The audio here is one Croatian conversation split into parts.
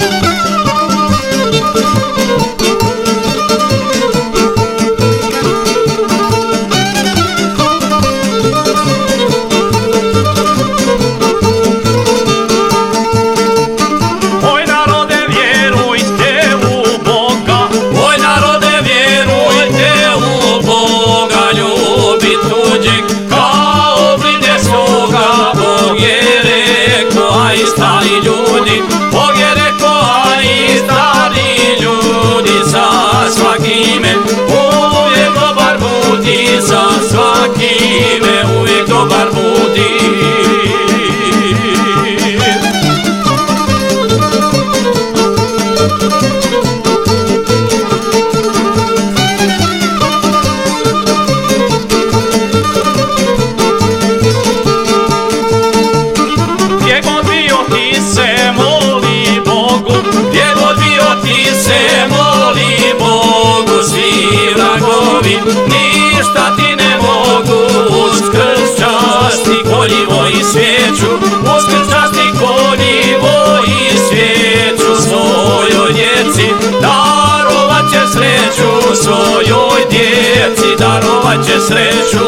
Ništa ti ne mogu uz krst časti, goljivo i svijeću, uz krst časti, goljivo i svijeću svojoj djeci darovat će sreću, svojoj djeci darovat će sreću.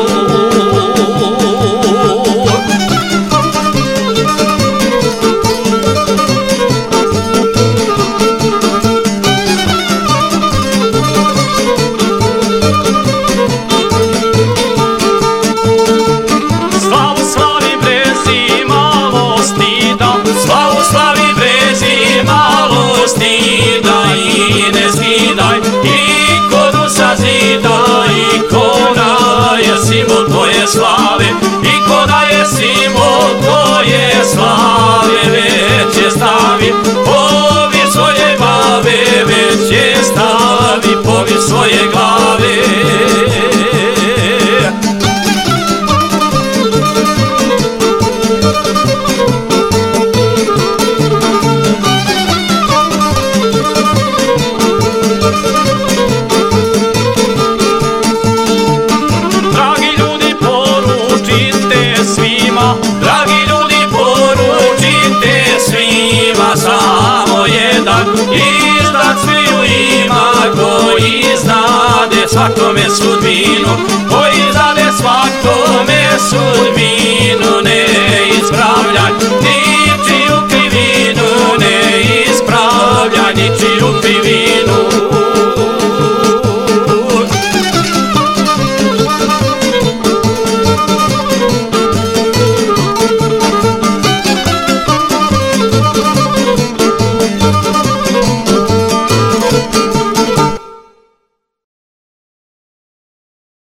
Slave, ikona je simbol tvoje slave, već je stavi povi svoje glave, već je stavi povi svoje glave. Iznad sviju ima koji znade svakome sudbinu, koji znade svakome sudbinu. Ne ispravljaj ničiju krivinu, ne ispravljaj ničiju